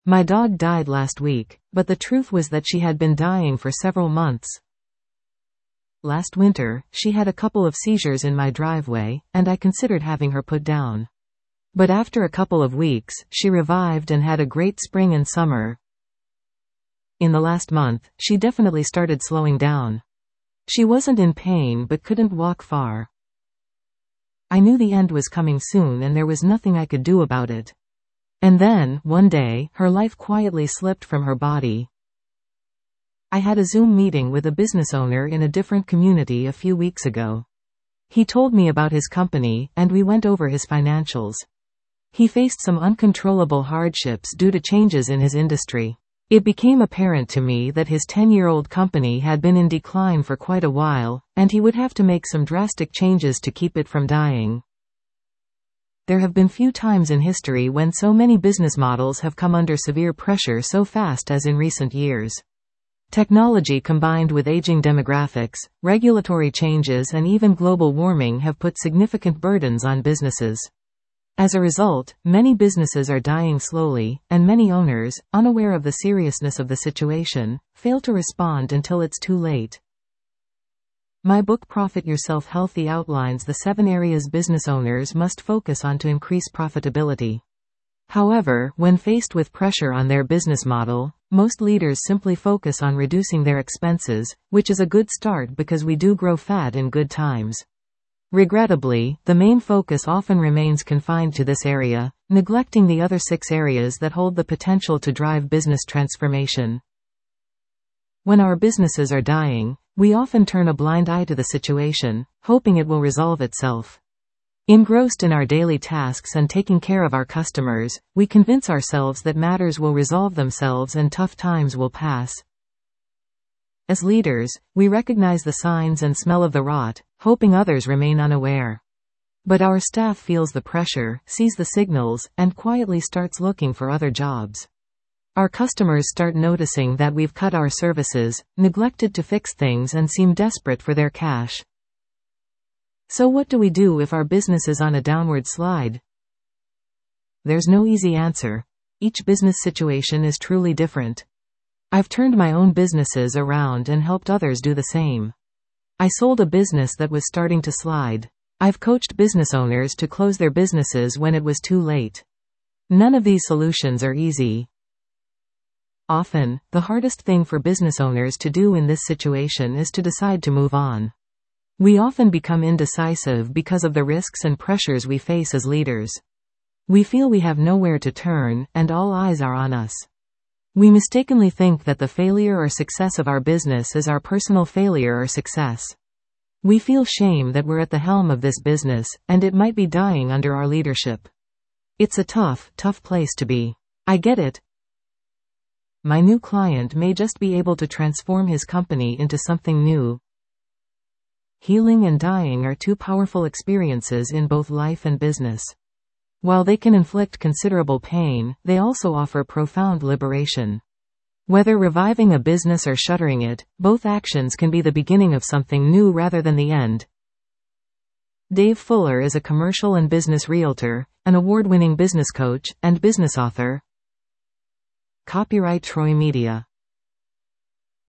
My dog died last week, but the truth was that she had been dying for several months. Last winter, she had a couple of seizures in my driveway, and I considered having her put down. But after a couple of weeks, she revived and had a great spring and summer. In the last month, she definitely started slowing down. She wasn't in pain but couldn't walk far. I knew the end was coming soon and there was nothing I could do about it. And then, one day, her life quietly slipped from her body. I had a Zoom meeting with a business owner in a different community a few weeks ago. He told me about his company, and we went over his financials. He faced some uncontrollable hardships due to changes in his industry. It became apparent to me that his 10-year-old company had been in decline for quite a while, and he would have to make some drastic changes to keep it from dying. There have been few times in history when so many business models have come under severe pressure so fast as in recent years. Technology combined with aging demographics, regulatory changes and even global warming have put significant burdens on businesses. As a result, many businesses are dying slowly, and many owners, unaware of the seriousness of the situation, fail to respond until it's too late. My book Profit Yourself Healthy outlines the 7 areas business owners must focus on to increase profitability. However, when faced with pressure on their business model, most leaders simply focus on reducing their expenses, which is a good start because we do grow fat in good times. Regrettably, the main focus often remains confined to this area, neglecting the other 6 areas that hold the potential to drive business transformation. When our businesses are dying, we often turn a blind eye to the situation, hoping it will resolve itself. Engrossed in our daily tasks and taking care of our customers, we convince ourselves that matters will resolve themselves and tough times will pass. As leaders, we recognize the signs and smell of the rot, hoping others remain unaware. But our staff feels the pressure, sees the signals, and quietly starts looking for other jobs. Our customers start noticing that we've cut our services, neglected to fix things and seem desperate for their cash. So what do we do if our business is on a downward slide? There's no easy answer. Each business situation is truly different. I've turned my own businesses around and helped others do the same. I sold a business that was starting to slide. I've coached business owners to close their businesses when it was too late. None of these solutions are easy. Often, the hardest thing for business owners to do in this situation is to decide to move on. We often become indecisive because of the risks and pressures we face as leaders. We feel we have nowhere to turn, and all eyes are on us. We mistakenly think that the failure or success of our business is our personal failure or success. We feel shame that we're at the helm of this business, and it might be dying under our leadership. It's a tough place to be. I get it. My new client may just be able to transform his company into something new. Healing and dying are 2 powerful experiences in both life and business. While they can inflict considerable pain, they also offer profound liberation. Whether reviving a business or shuttering it, both actions can be the beginning of something new rather than the end. Dave Fuller is a commercial and business realtor, an award-winning business coach, and business author. Copyright Troy Media.